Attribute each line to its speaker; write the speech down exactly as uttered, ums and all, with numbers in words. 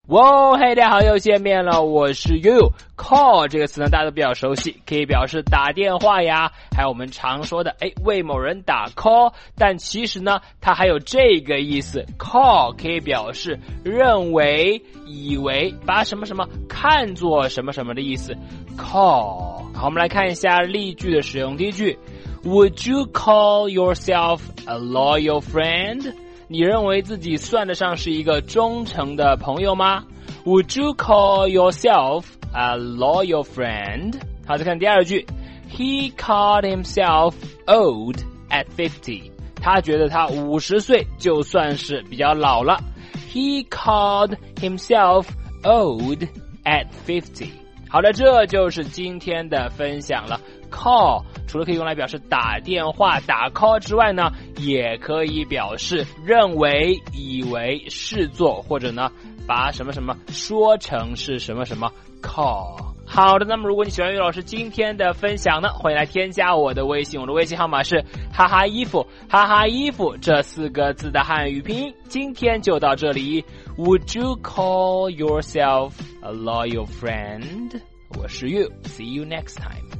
Speaker 1: 哇，嘿，大家好，又见面了，我是 you。call 这个词呢，大家都比较熟悉，可以表示打电话呀，还有我们常说的，哎，为某人打 call。但其实呢，它还有这个意思 ，call 可以表示认为、以为，把什么什么看作什么什么的意思 ，call。好，我们来看一下例句的使用。第一句 ，Would you call yourself a loyal friend？你认为自己算得上是一个忠诚的朋友吗 ？Would you call yourself a loyal friend？ 好，再看第二句 ，He called himself old at fifty。他觉得他五十岁就算是比较老了。He called himself old at fifty。好的，这就是今天的分享了。call 除了可以用来表示打电话打 call 之外呢，也可以表示认为、以为、视作，或者呢把什么什么说成是什么什么 call。 好的，那么如果你喜欢于老师今天的分享呢，欢迎来添加我的微信，我的微信号码是哈哈衣服，哈哈衣服这四个字的汉语拼音。今天就到这里。 Would you call yourself a loyal friend？ 我是 you， see you next time。